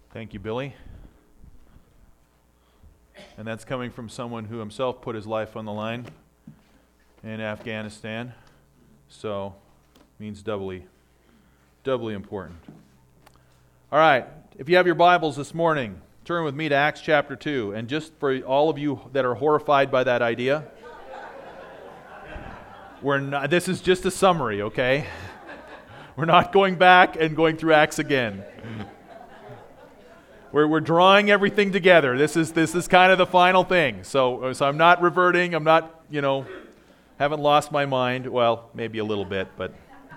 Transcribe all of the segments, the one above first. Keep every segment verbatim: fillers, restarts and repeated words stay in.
Thank you, Billy. And that's coming from someone who himself put his life on the line in Afghanistan. So, means doubly, doubly important. All right, if you have your Bibles this morning, turn with me to Acts chapter two. And just for all of you that are horrified by that idea, we're not, this is just a summary, okay? We're not going back and going through Acts again. We're we're drawing everything together. This is this is kind of the final thing. So so I'm not reverting. I'm not, you know, haven't lost my mind. Well, maybe a little bit, but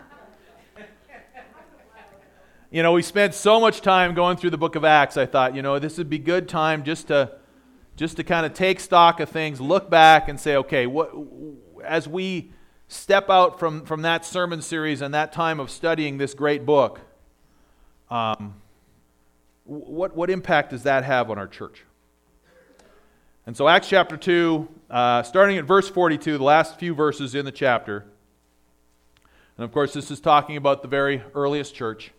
you know, we spent so much time going through the book of Acts. I thought, you know, this would be good time just to just to kind of take stock of things, look back and say, okay, what as we step out from from that sermon series and that time of studying this great book, um What what impact does that have on our church? And so Acts chapter two, uh, starting at verse forty-two, the last few verses in the chapter. And of course, this is talking about the very earliest church.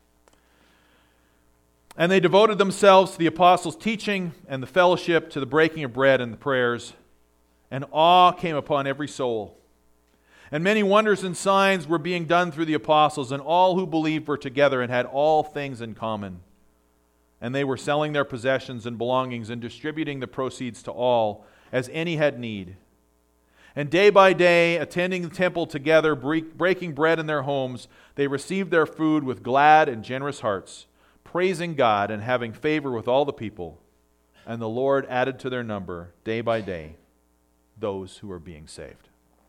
And they devoted themselves to the apostles' teaching and the fellowship, to the breaking of bread and the prayers. And awe came upon every soul. And many wonders and signs were being done through the apostles, and all who believed were together and had all things in common. And they were selling their possessions and belongings and distributing the proceeds to all, as any had need. And day by day, attending the temple together, breaking bread in their homes, they received their food with glad and generous hearts, praising God and having favor with all the people. And the Lord added to their number, day by day, those who were being saved.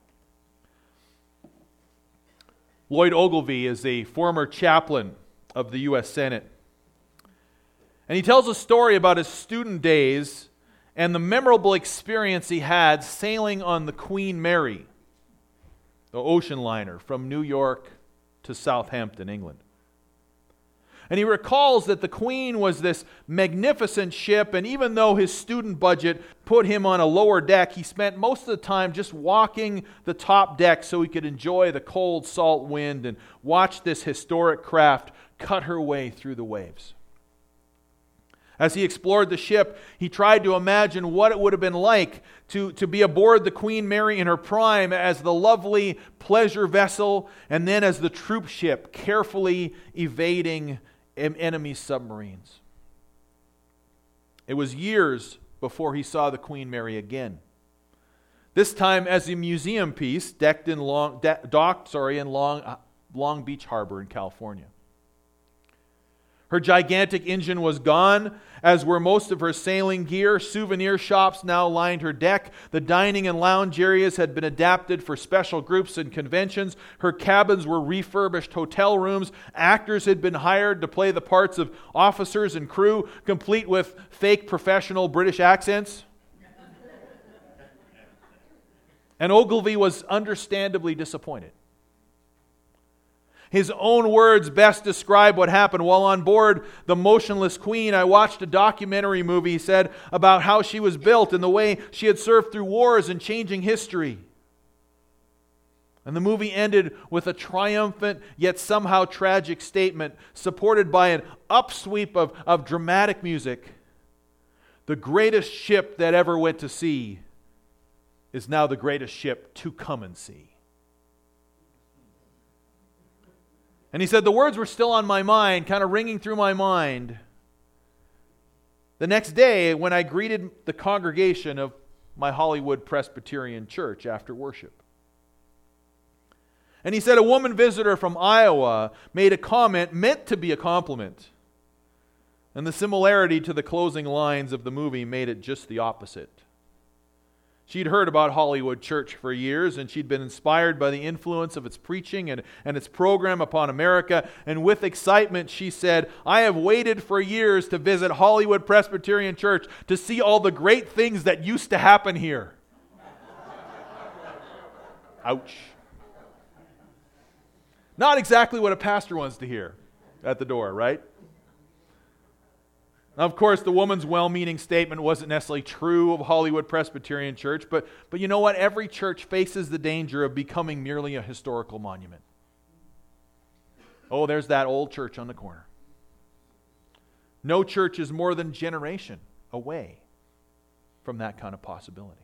Lloyd Ogilvie is a former chaplain of the U S Senate. And he tells a story about his student days and the memorable experience he had sailing on the Queen Mary, the ocean liner from New York to Southampton, England. And he recalls that the Queen was this magnificent ship, and even though his student budget put him on a lower deck, he spent most of the time just walking the top deck so he could enjoy the cold, salt wind and watch this historic craft cut her way through the waves. As he explored the ship, he tried to imagine what it would have been like to, to be aboard the Queen Mary in her prime as the lovely pleasure vessel and then as the troop ship carefully evading enemy submarines. It was years before he saw the Queen Mary again. This time as a museum piece decked in Long, de- docked sorry, in Long, Long Beach Harbor in California. Her gigantic engine was gone, as were most of her sailing gear. Souvenir shops now lined her deck. The dining and lounge areas had been adapted for special groups and conventions. Her cabins were refurbished hotel rooms. Actors had been hired to play the parts of officers and crew, complete with fake professional British accents. And Ogilvie was understandably disappointed. His own words best describe what happened. While on board the Motionless Queen, I watched a documentary movie, he said, about how she was built and the way she had served through wars and changing history. And the movie ended with a triumphant yet somehow tragic statement supported by an upsweep of, of dramatic music. The greatest ship that ever went to sea is now the greatest ship to come and see. And he said the words were still on my mind, kind of ringing through my mind. The next day, when I greeted the congregation of my Hollywood Presbyterian church after worship. And he said a woman visitor from Iowa made a comment meant to be a compliment. And the similarity to the closing lines of the movie made it just the opposite. She'd heard about Hollywood Church for years, and she'd been inspired by the influence of its preaching and, and its program upon America. And with excitement, she said, I have waited for years to visit Hollywood Presbyterian Church to see all the great things that used to happen here. Ouch. Not exactly what a pastor wants to hear at the door, right? Now, of course, the woman's well-meaning statement wasn't necessarily true of Hollywood Presbyterian Church, but, but you know what? Every church faces the danger of becoming merely a historical monument. Oh, there's that old church on the corner. No church is more than a generation away from that kind of possibility.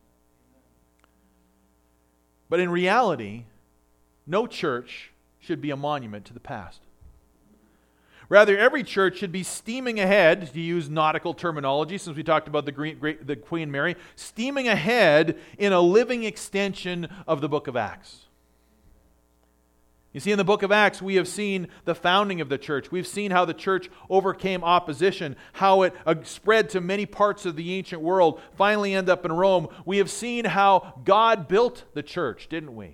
But in reality, no church should be a monument to the past. Rather, every church should be steaming ahead, to use nautical terminology, since we talked about the, Great, Great, the Queen Mary, steaming ahead in a living extension of the book of Acts. You see, in the book of Acts, we have seen the founding of the church. We've seen how the church overcame opposition, how it uh, spread to many parts of the ancient world, finally ended up in Rome. We have seen how God built the church, didn't we?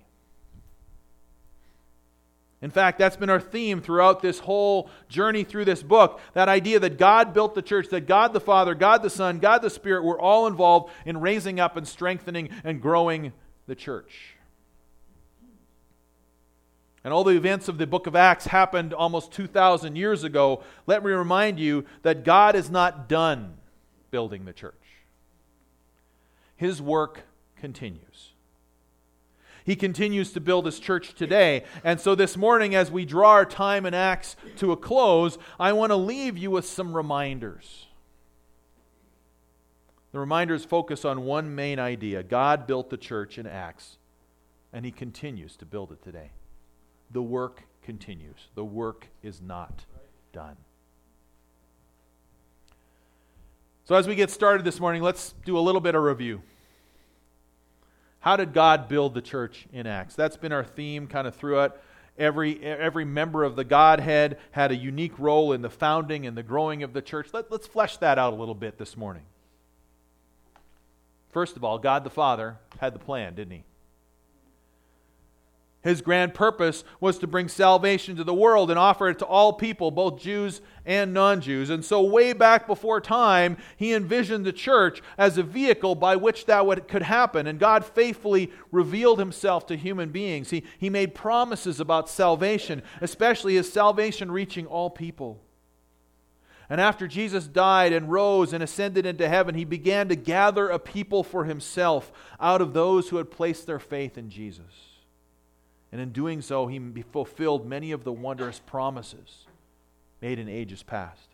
In fact, that's been our theme throughout this whole journey through this book. That idea that God built the church, that God the Father, God the Son, God the Spirit were all involved in raising up and strengthening and growing the church. And all the events of the book of Acts happened almost two thousand years ago. Let me remind you that God is not done building the church. His work continues. He continues to build His church today. And so this morning, as we draw our time in Acts to a close, I want to leave you with some reminders. The reminders focus on one main idea. God built the church in Acts, and He continues to build it today. The work continues. The work is not done. So as we get started this morning, let's do a little bit of review. How did God build the church in Acts? That's been our theme kind of throughout. Every, every member of the Godhead had a unique role in the founding and the growing of the church. Let, let's flesh that out a little bit this morning. First of all, God the Father had the plan, didn't He? His grand purpose was to bring salvation to the world and offer it to all people, both Jews and non-Jews. And so way back before time, He envisioned the church as a vehicle by which that would, could happen. And God faithfully revealed Himself to human beings. He, he made promises about salvation, especially His salvation reaching all people. And after Jesus died and rose and ascended into heaven, He began to gather a people for Himself out of those who had placed their faith in Jesus. And in doing so, He fulfilled many of the wondrous promises made in ages past.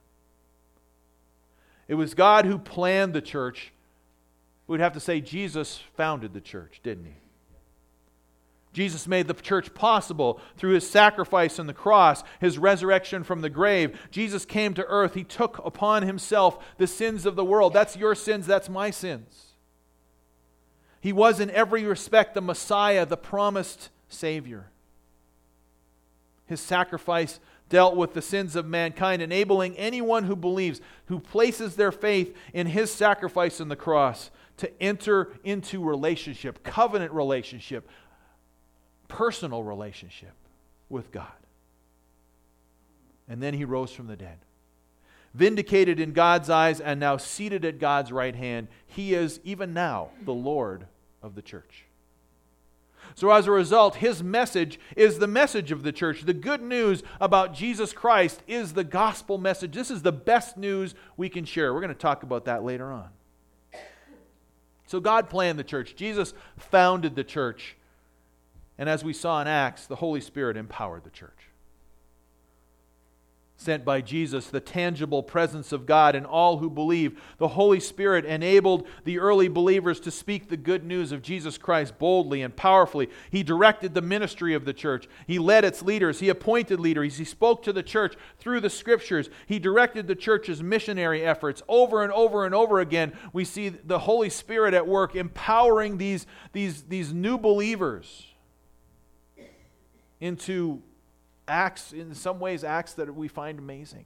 It was God who planned the church. We'd have to say Jesus founded the church, didn't He? Jesus made the church possible through His sacrifice on the cross, His resurrection from the grave. Jesus came to earth. He took upon Himself the sins of the world. That's your sins, that's my sins. He was in every respect the Messiah, the promised Savior. His sacrifice dealt with the sins of mankind, enabling anyone who believes, who places their faith in His sacrifice on the cross, to enter into relationship, covenant relationship, personal relationship with God. And then He rose from the dead. Vindicated in God's eyes and now seated at God's right hand, He is even now the Lord of the church. So as a result, His message is the message of the church. The good news about Jesus Christ is the gospel message. This is the best news we can share. We're going to talk about that later on. So God planned the church. Jesus founded the church. And as we saw in Acts, the Holy Spirit empowered the church. Sent by Jesus, the tangible presence of God in all who believe, the Holy Spirit enabled the early believers to speak the good news of Jesus Christ boldly and powerfully. He directed the ministry of the church. He led its leaders. He appointed leaders. He spoke to the church through the Scriptures. He directed the church's missionary efforts. Over and over and over again, we see the Holy Spirit at work empowering these, these, these new believers into acts, in some ways, acts that we find amazing.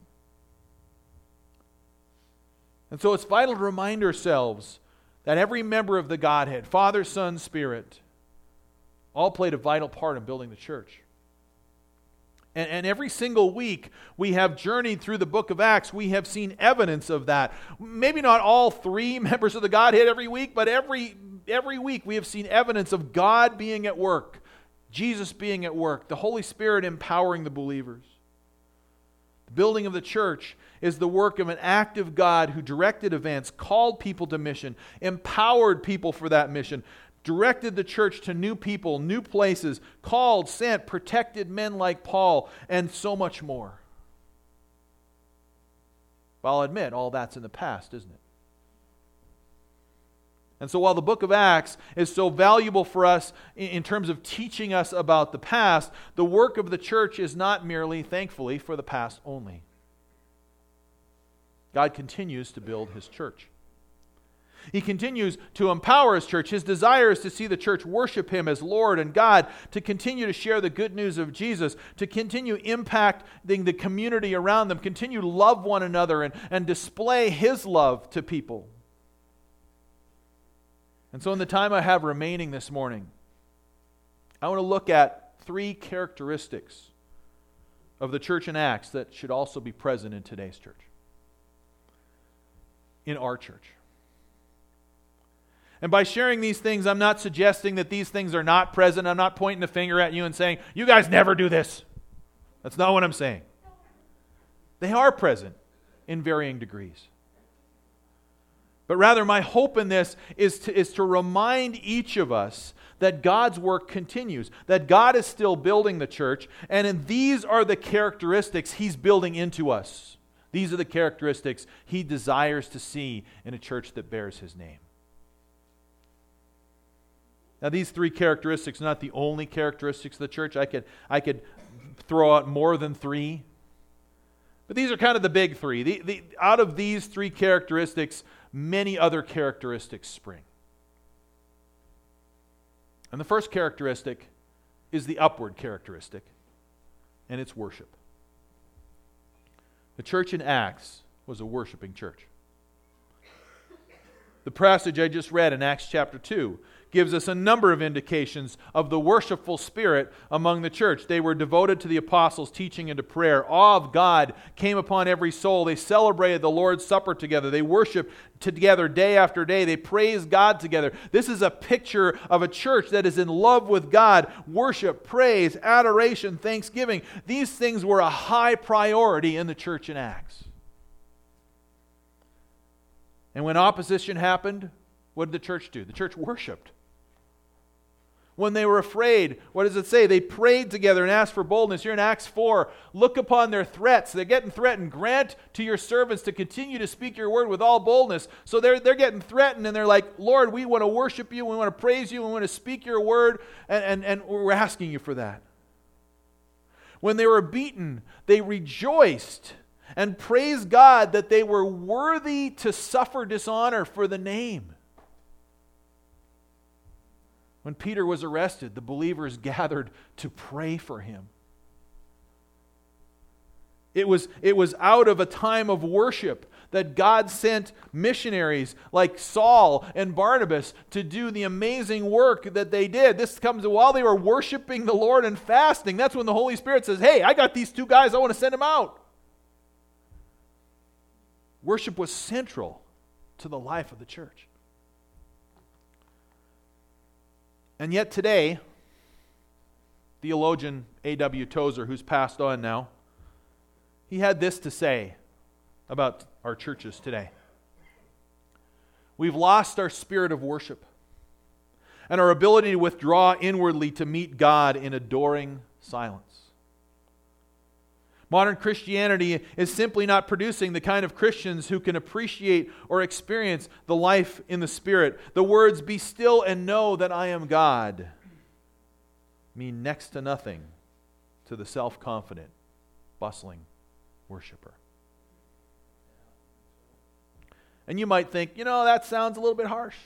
And so it's vital to remind ourselves that every member of the Godhead, Father, Son, Spirit, all played a vital part in building the church. And, and every single week we have journeyed through the book of Acts, we have seen evidence of that. Maybe not all three members of the Godhead every week, but every, every week we have seen evidence of God being at work, Jesus being at work, the Holy Spirit empowering the believers. The building of the church is the work of an active God who directed events, called people to mission, empowered people for that mission, directed the church to new people, new places, called, sent, protected men like Paul, and so much more. But I'll admit, all that's in the past, isn't it? And so while the book of Acts is so valuable for us in terms of teaching us about the past, the work of the church is not merely, thankfully, for the past only. God continues to build His church. He continues to empower His church. His desire is to see the church worship Him as Lord and God, to continue to share the good news of Jesus, to continue impacting the community around them, continue to love one another and, and display His love to people. And so in the time I have remaining this morning, I want to look at three characteristics of the church in Acts that should also be present in today's church. In our church. And by sharing these things, I'm not suggesting that these things are not present. I'm not pointing the finger at you and saying, you guys never do this. That's not what I'm saying. They are present in varying degrees. But rather, my hope in this is to, is to remind each of us that God's work continues, that God is still building the church, and in these are the characteristics He's building into us. These are the characteristics He desires to see in a church that bears His name. Now, these three characteristics are not the only characteristics of the church. I could, I could throw out more than three. But these are kind of the big three. The, the, out of these three characteristics, many other characteristics spring. And the first characteristic is the upward characteristic, and it's worship. The church in Acts was a worshiping church. The passage I just read in Acts chapter two gives us a number of indications of the worshipful spirit among the church. They were devoted to the apostles' teaching and to prayer. Awe of God came upon every soul. They celebrated the Lord's Supper together. They worshiped together day after day. They praised God together. This is a picture of a church that is in love with God. Worship, praise, adoration, thanksgiving. These things were a high priority in the church in Acts. And when opposition happened, what did the church do? The church worshiped. When they were afraid, what does it say? They prayed together and asked for boldness. Here in Acts four, look upon their threats. They're getting threatened. Grant to your servants to continue to speak your word with all boldness. So they're, they're getting threatened and they're like, Lord, we want to worship you. We want to praise you. We want to speak your word. And, and, and we're asking you for that. When they were beaten, they rejoiced and praised God that they were worthy to suffer dishonor for the name. When Peter was arrested, the believers gathered to pray for him. It was, it was out of a time of worship that God sent missionaries like Saul and Barnabas to do the amazing work that they did. This comes while they were worshiping the Lord and fasting. That's when the Holy Spirit says, hey, I got these two guys, I want to send them out. Worship was central to the life of the church. And yet today, theologian A W Tozer, who's passed on now, he had this to say about our churches today. We've lost our spirit of worship and our ability to withdraw inwardly to meet God in adoring silence. Modern Christianity is simply not producing the kind of Christians who can appreciate or experience the life in the Spirit. The words, be still and know that I am God, mean next to nothing to the self-confident, bustling worshiper. And you might think, you know, that sounds a little bit harsh.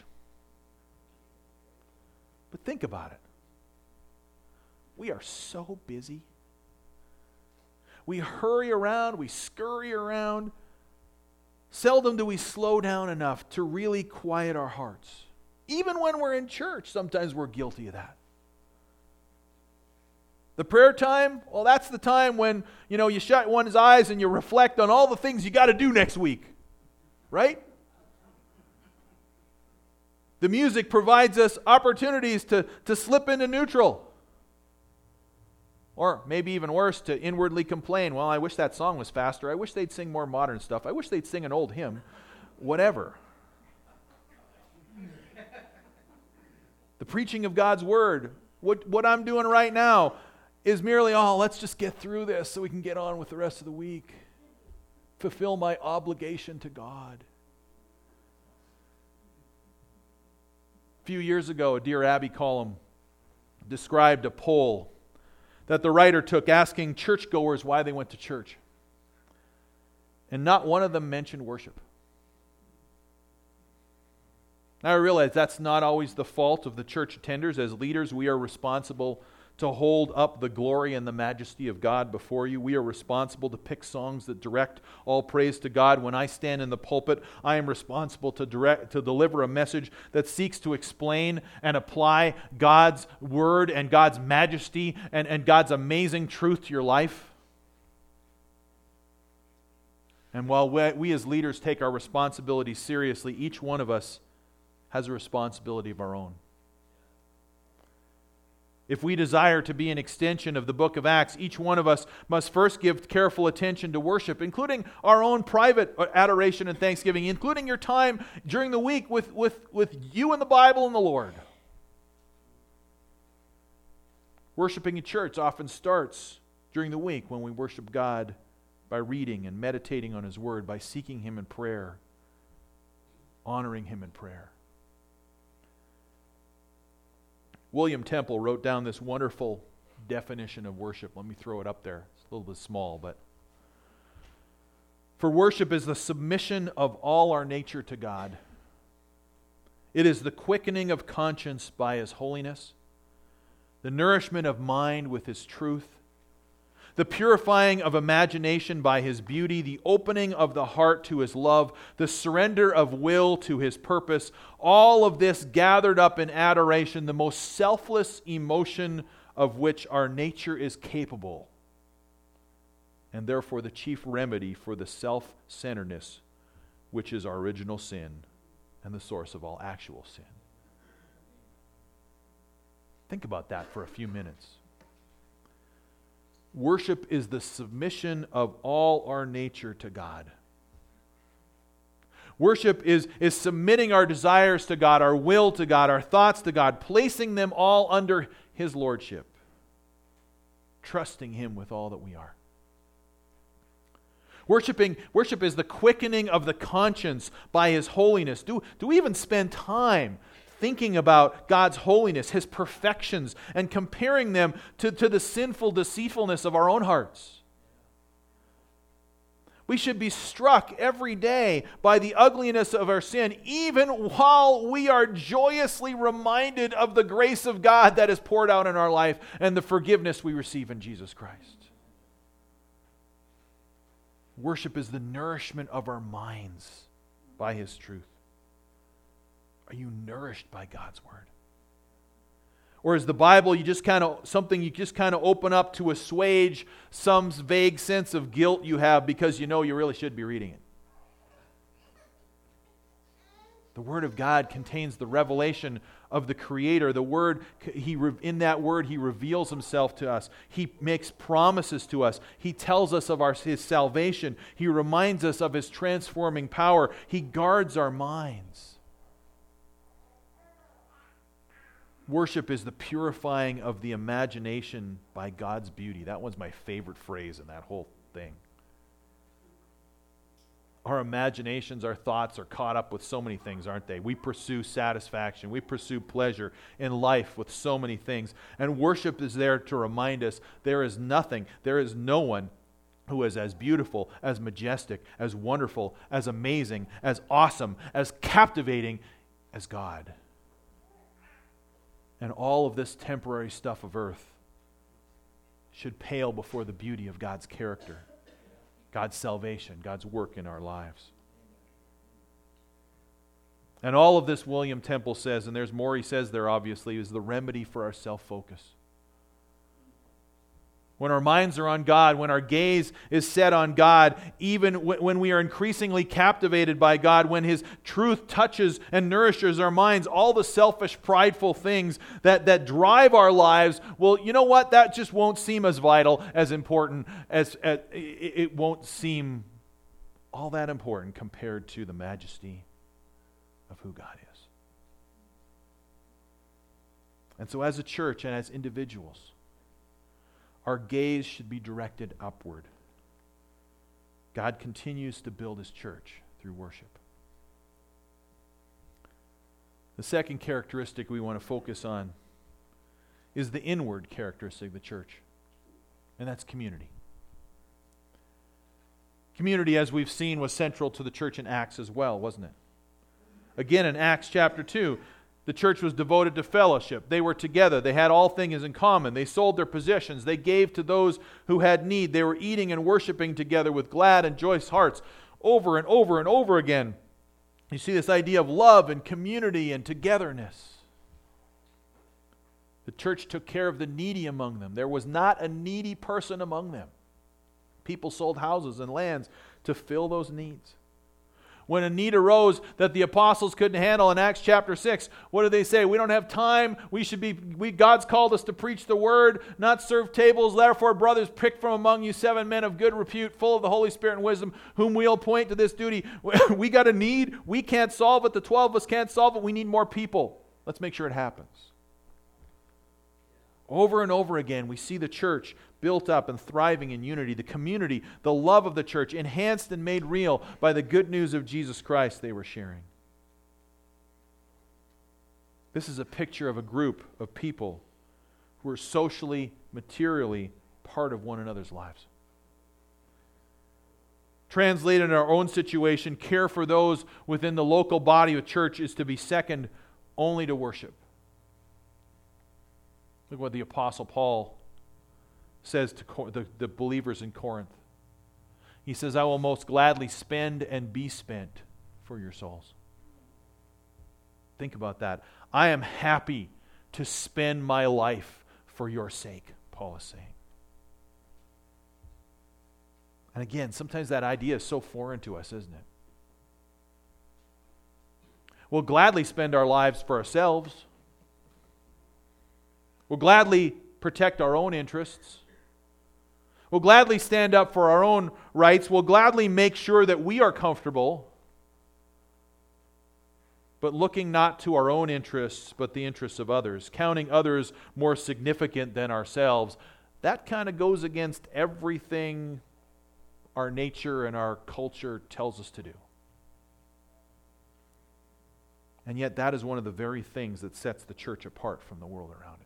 But think about it. We are so busy. We hurry around, we scurry around. Seldom do we slow down enough to really quiet our hearts. Even when we're in church, sometimes we're guilty of that. The prayer time, well, that's the time when, you know, you shut one's eyes and you reflect on all the things you got to do next week. Right? The music provides us opportunities to, to slip into neutral. Or maybe even worse, to inwardly complain, well, I wish that song was faster. I wish they'd sing more modern stuff. I wish they'd sing an old hymn. Whatever. The preaching of God's Word, what, what I'm doing right now, is merely, oh, let's just get through this so we can get on with the rest of the week. fulfill my obligation to God. A few years ago, Dear Abby column described a poll that the writer took asking churchgoers why they went to church. And not one of them mentioned worship. Now I realize that's not always the fault of the church attenders. As leaders, we are responsible to hold up the glory and the majesty of God before you. We are responsible to pick songs that direct all praise to God. When I stand in the pulpit, I am responsible to direct to deliver a message that seeks to explain and apply God's word and God's majesty and, and God's amazing truth to your life. And while we, we as leaders take our responsibility seriously, each one of us has a responsibility of our own. If we desire to be an extension of the book of Acts, each one of us must first give careful attention to worship, including our own private adoration and thanksgiving, including your time during the week with, with, with you and the Bible and the Lord. Worshiping in church often starts during the week when we worship God by reading and meditating on His Word, by seeking Him in prayer, honoring Him in prayer. William Temple wrote down this wonderful definition of worship. Let me throw it up there. It's a little bit small, but for worship is the submission of all our nature to God. It is the quickening of conscience by His holiness, the nourishment of mind with His truth, the purifying of imagination by His beauty, the opening of the heart to His love, the surrender of will to His purpose, all of this gathered up in adoration, the most selfless emotion of which our nature is capable, and therefore the chief remedy for the self-centeredness which is our original sin and the source of all actual sin. Think about that for a few minutes. Worship is the submission of all our nature to God. Worship is, is submitting our desires to God, our will to God, our thoughts to God, placing them all under His lordship, trusting Him with all that we are. Worshiping, worship is the quickening of the conscience by His holiness. Do, do we even spend time thinking about God's holiness, His perfections, and comparing them to, to the sinful deceitfulness of our own hearts? We should be struck every day by the ugliness of our sin, even while we are joyously reminded of the grace of God that is poured out in our life and the forgiveness we receive in Jesus Christ. Worship is the nourishment of our minds by His truth. Are you nourished by God's Word? Or is the Bible you just kind of something you just kind of open up to assuage some vague sense of guilt you have because you know you really should be reading it? The Word of God contains the revelation of the Creator. The Word, he in that Word, He reveals Himself to us. He makes promises to us. He tells us of our, His salvation. He reminds us of His transforming power. He guards our minds. Worship is the purifying of the imagination by God's beauty. That one's my favorite phrase in that whole thing. Our imaginations, our thoughts are caught up with so many things, aren't they? We pursue satisfaction. We pursue pleasure in life with so many things. And worship is there to remind us there is nothing, there is no one who is as beautiful, as majestic, as wonderful, as amazing, as awesome, as captivating as God. And all of this temporary stuff of earth should pale before the beauty of God's character, God's salvation, God's work in our lives. And all of this, William Temple says, and there's more he says there obviously, is the remedy for our self-focus. When our minds are on God, when our gaze is set on God, even w- when we are increasingly captivated by God, when His truth touches and nourishes our minds, all the selfish, prideful things that, that drive our lives, well, you know what? That just won't seem as vital, as important, as, as it, it won't seem all that important compared to the majesty of who God is. And so as a church and as individuals, our gaze should be directed upward. God continues to build His church through worship. The second characteristic we want to focus on is the inward characteristic of the church, and that's community. Community, as we've seen, was central to the church in Acts as well, wasn't it? Again, in Acts chapter two, the church was devoted to fellowship. They were together. They had all things in common. They sold their possessions. They gave to those who had need. They were eating and worshiping together with glad and joyous hearts over and over and over again. You see this idea of love and community and togetherness. The church took care of the needy among them. There was not a needy person among them. People sold houses and lands to fill those needs. When a need arose that the apostles couldn't handle in Acts chapter six, what did they say? We don't have time. We should be, we, God's called us to preach the word, not serve tables. Therefore, brothers, pick from among you seven men of good repute, full of the Holy Spirit and wisdom, whom we'll appoint to this duty. We got a need. We can't solve it. The twelve of us can't solve it. We need more people. Let's make sure it happens. Over and over again, we see the church built up and thriving in unity, the community, the love of the church, enhanced and made real by the good news of Jesus Christ they were sharing. This is a picture of a group of people who are socially, materially part of one another's lives. Translated in our own situation, care for those within the local body of church is to be second only to worship. Look what the Apostle Paul says to the, the believers in Corinth. He says, I will most gladly spend and be spent for your souls. Think about that. I am happy to spend my life for your sake, Paul is saying. And again, sometimes that idea is so foreign to us, isn't it? We'll gladly spend our lives for ourselves. We'll gladly protect our own interests. We'll gladly stand up for our own rights. We'll gladly make sure that we are comfortable. But looking not to our own interests, but the interests of others, counting others more significant than ourselves, that kind of goes against everything our nature and our culture tells us to do. And yet that is one of the very things that sets the church apart from the world around it.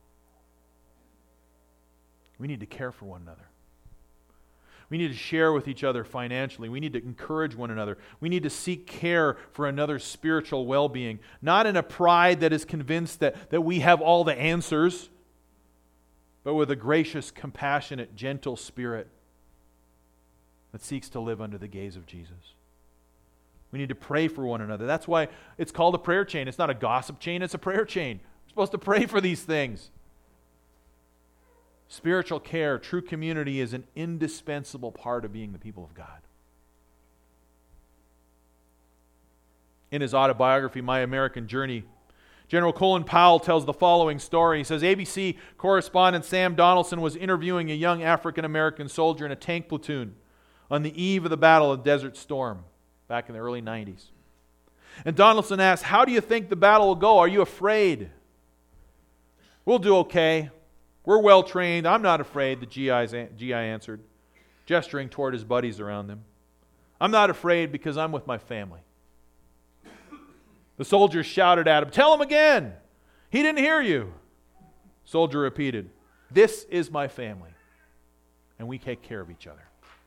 We need to care for one another. We need to share with each other financially. We need to encourage one another. We need to seek care for another's spiritual well-being, not in a pride that is convinced that, that we have all the answers, but with a gracious, compassionate, gentle spirit that seeks to live under the gaze of Jesus. We need to pray for one another. That's why it's called a prayer chain. It's not a gossip chain, it's a prayer chain. We're supposed to pray for these things. Spiritual care, true community is an indispensable part of being the people of God. In his autobiography, My American Journey, General Colin Powell tells the following story. He says, A B C correspondent Sam Donaldson was interviewing a young African-American soldier in a tank platoon on the eve of the Battle of Desert Storm back in the early nineties. And Donaldson asked, how do you think the battle will go? Are you afraid? We'll do okay. We're well trained. I'm not afraid, the G I answered, gesturing toward his buddies around them. I'm not afraid because I'm with my family. The soldiers shouted at him, tell him again. He didn't hear you. Soldier repeated, this is my family, and we take care of each other.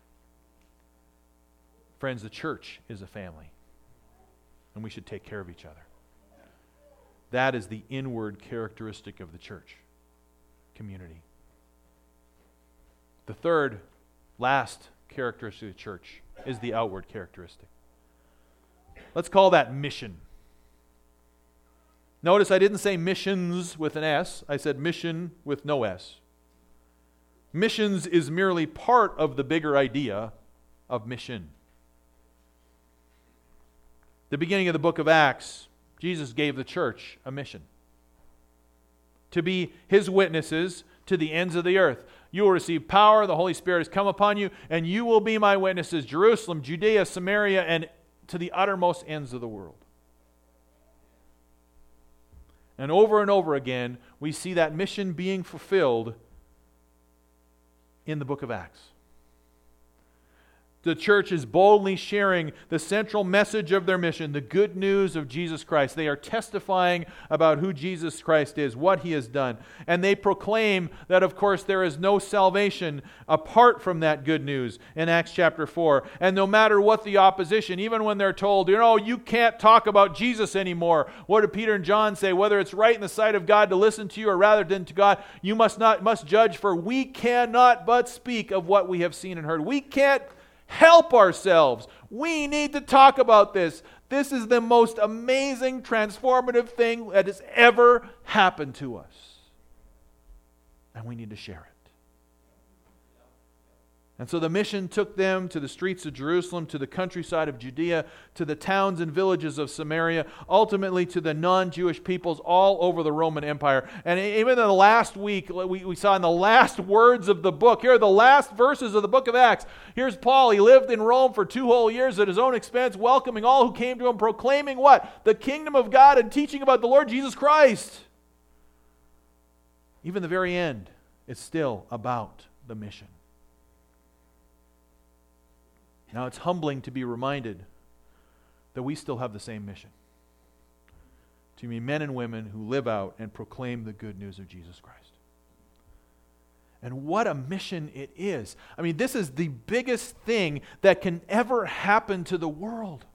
Friends, the church is a family, and we should take care of each other. That is the inward characteristic of the church. Community. The third, last characteristic of the church is the outward characteristic. Let's call that mission. Notice I didn't say missions with an S. I said mission with no S. Missions is merely part of the bigger idea of mission. The beginning of the book of Acts, Jesus gave the church a mission. To be His witnesses to the ends of the earth. You will receive power, the Holy Spirit has come upon you, and you will be my witnesses, Jerusalem, Judea, Samaria, and to the uttermost ends of the world. And over and over again, we see that mission being fulfilled in the book of Acts. The church is boldly sharing the central message of their mission, the good news of Jesus Christ. They are testifying about who Jesus Christ is, what He has done. And they proclaim that, of course, there is no salvation apart from that good news in Acts chapter four. And no matter what the opposition, even when they're told, you know, you can't talk about Jesus anymore. What do Peter and John say? Whether it's right in the sight of God to listen to you or rather than to God, you must not must judge, for we cannot but speak of what we have seen and heard. We can't help ourselves. We need to talk about this. This is the most amazing, transformative thing that has ever happened to us. And we need to share it. And so the mission took them to the streets of Jerusalem, to the countryside of Judea, to the towns and villages of Samaria, ultimately to the non-Jewish peoples all over the Roman Empire. And even in the last week, we, we saw in the last words of the book, here are the last verses of the book of Acts. Here's Paul. He lived in Rome for two whole years at his own expense, welcoming all who came to him, proclaiming what? The kingdom of God and teaching about the Lord Jesus Christ. Even the very end, it's still about the mission. Now, it's humbling to be reminded that we still have the same mission. To be men and women who live out and proclaim the good news of Jesus Christ. And what a mission it is. I mean, this is the biggest thing that can ever happen to the world.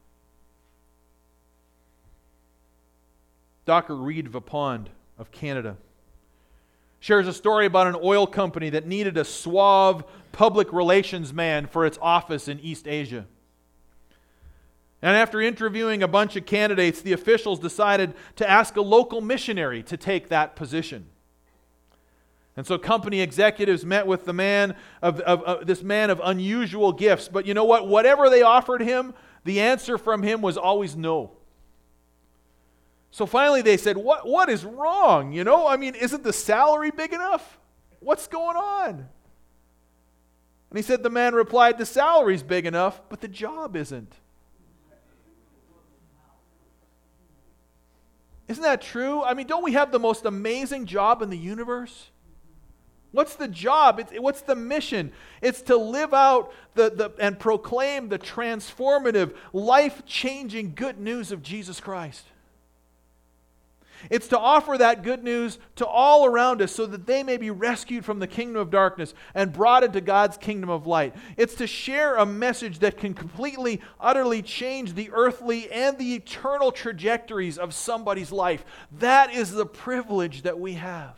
Doctor Reed Vipond of Canada shares a story about an oil company that needed a suave public relations man for its office in East Asia. And after interviewing a bunch of candidates, the officials decided to ask a local missionary to take that position. And so company executives met with the man of, of, of this man of unusual gifts. But you know what? Whatever they offered him, the answer from him was always no. So finally they said, what, what is wrong? You know, I mean, isn't the salary big enough? What's going on? And he said, the man replied, the salary's big enough, but the job isn't. Isn't that true? I mean, don't we have the most amazing job in the universe? What's the job? It's, what's the mission? It's to live out the, the and proclaim the transformative, life-changing good news of Jesus Christ. It's to offer that good news to all around us so that they may be rescued from the kingdom of darkness and brought into God's kingdom of light. It's to share a message that can completely, utterly change the earthly and the eternal trajectories of somebody's life. That is the privilege that we have.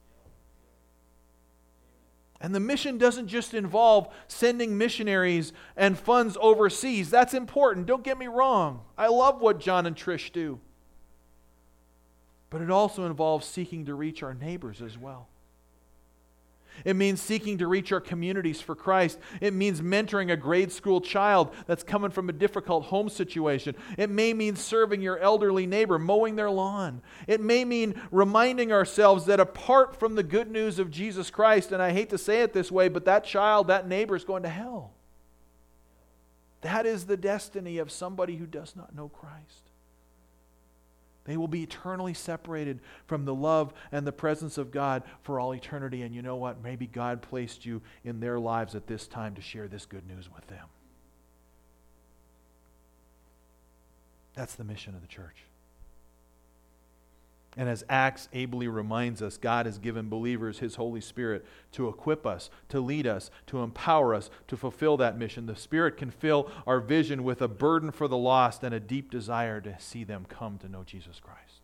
And the mission doesn't just involve sending missionaries and funds overseas. That's important. Don't get me wrong. I love what John and Trish do. But it also involves seeking to reach our neighbors as well. It means seeking to reach our communities for Christ. It means mentoring a grade school child that's coming from a difficult home situation. It may mean serving your elderly neighbor, mowing their lawn. It may mean reminding ourselves that apart from the good news of Jesus Christ, and I hate to say it this way, but that child, that neighbor is going to hell. That is the destiny of somebody who does not know Christ. They will be eternally separated from the love and the presence of God for all eternity. And you know what? Maybe God placed you in their lives at this time to share this good news with them. That's the mission of the church. And as Acts ably reminds us, God has given believers His Holy Spirit to equip us, to lead us, to empower us, to fulfill that mission. The Spirit can fill our vision with a burden for the lost and a deep desire to see them come to know Jesus Christ.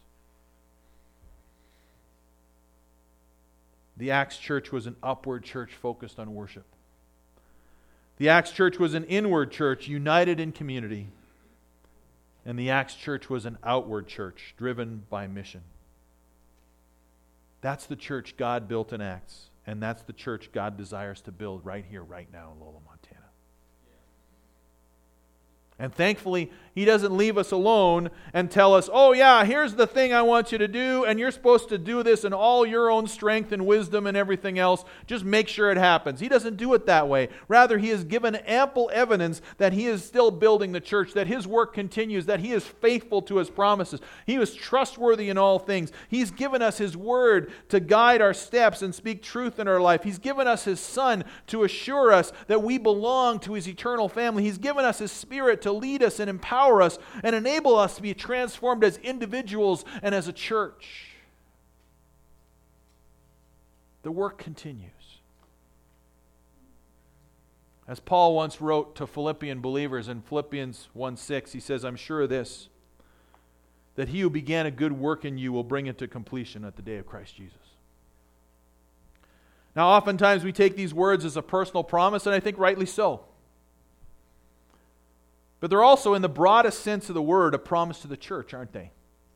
The Acts church was an upward church focused on worship. The Acts church was an inward church united in community. And the Acts church was an outward church driven by mission. That's the church God built in Acts, and that's the church God desires to build right here, right now in Lola, Montana. And thankfully, He doesn't leave us alone and tell us, oh yeah, here's the thing I want you to do, and you're supposed to do this in all your own strength and wisdom and everything else. Just make sure it happens. He doesn't do it that way. Rather, He has given ample evidence that He is still building the church, that His work continues, that He is faithful to His promises. He is trustworthy in all things. He's given us His Word to guide our steps and speak truth in our life. He's given us His Son to assure us that we belong to His eternal family. He's given us His Spirit to lead us and empower us and enable us to be transformed as individuals and as a church. The work continues. As Paul once wrote to Philippian believers in Philippians one six, he says, I'm sure of this, that He who began a good work in you will bring it to completion at the day of Christ Jesus. Now, oftentimes we take these words as a personal promise, and I think rightly so. But they're also, in the broadest sense of the word, a promise to the church, aren't they?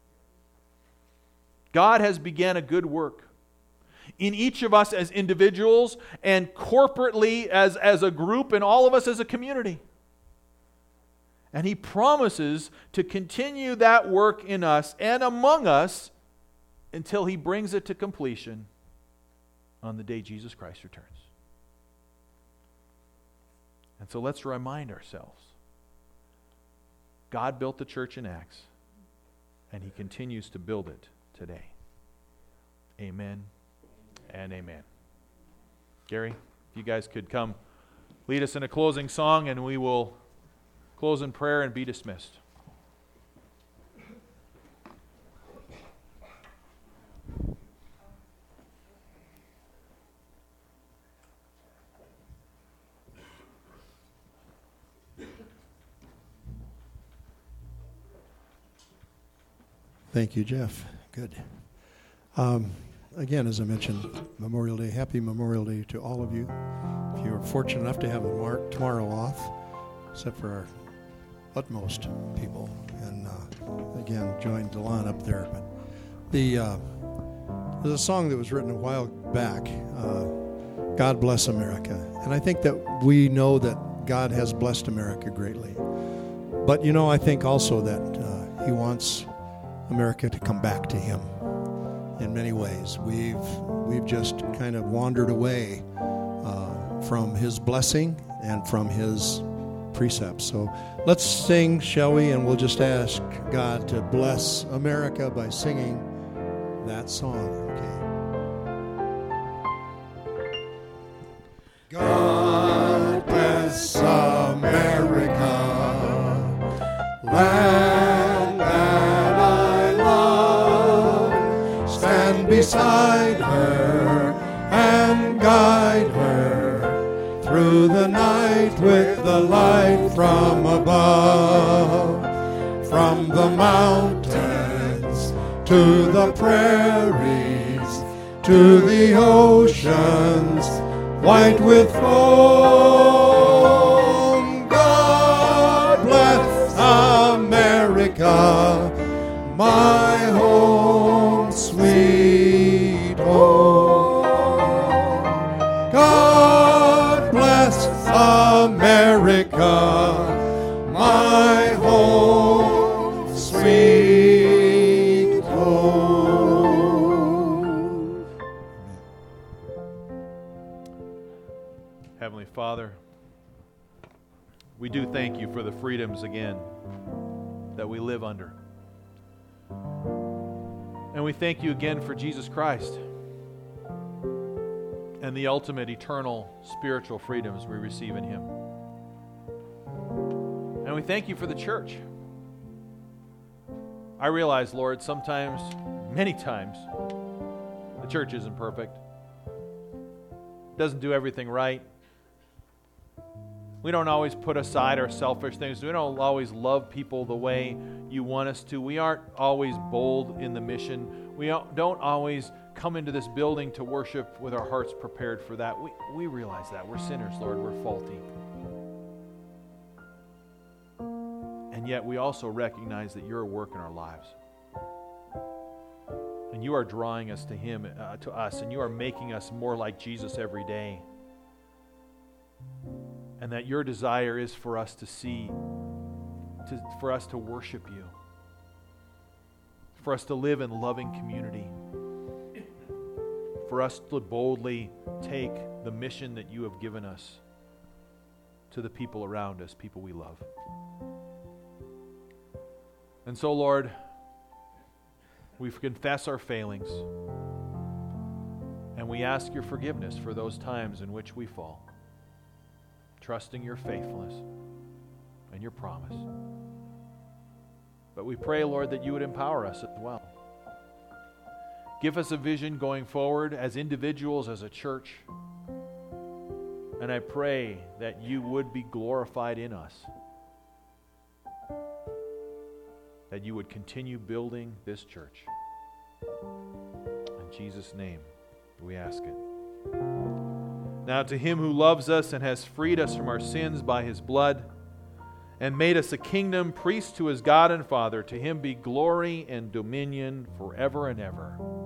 God has began a good work in each of us as individuals and corporately as, as a group and all of us as a community. And He promises to continue that work in us and among us until He brings it to completion on the day Jesus Christ returns. And so let's remind ourselves, God built the church in Acts, and He continues to build it today. Amen and amen. Gary, if you guys could come lead us in a closing song, and we will close in prayer and be dismissed. Thank you, Jeff. Good. Um, again, as I mentioned, Memorial Day. Happy Memorial Day to all of you. If you are fortunate enough to have the mar- tomorrow off, except for our utmost people. And uh, again, join Delon up there. But the uh, there's a song that was written a while back, uh, God Bless America. And I think that we know that God has blessed America greatly. But, you know, I think also that uh, He wants America to come back to Him in many ways. We've we've just kind of wandered away uh, from His blessing and from His precepts. So let's sing, shall we? And we'll just ask God to bless America by singing that song. Okay. God bless America, land that I love. Stand beside her and guide her through the night with the light from above. From the mountains to the prairies, to the oceans white with foam. God bless America, my home, sweet home. God bless America, my home, sweet home. Heavenly Father, we do thank You for the freedoms again that we live under. And we thank You again for Jesus Christ and the ultimate eternal spiritual freedoms we receive in Him. And we thank You for the church. I realize, Lord, sometimes, many times, the church isn't perfect. Doesn't do everything right. We don't always put aside our selfish things. We don't always love people the way You want us to. We aren't always bold in the mission. We don't always come into this building to worship with our hearts prepared for that. We, we realize that. We're sinners, Lord. We're faulty. And yet we also recognize that You're at work in our lives. And You are drawing us to Him, uh, to us, and You are making us more like Jesus every day. And that Your desire is for us to see to, for us to worship you, for us to live in loving community, for us to boldly take the mission that you have given us to the people around us, people we love. And so, Lord, we confess our failings, and we ask your forgiveness for those times in which we fall, trusting your faithfulness and your promise. But we pray, Lord, that you would empower us as well. Give us a vision going forward as individuals, as a church. And I pray that you would be glorified in us, that you would continue building this church. In Jesus' name, we ask it. Now to him who loves us and has freed us from our sins by his blood and made us a kingdom, priests to his God and Father, to him be glory and dominion forever and ever.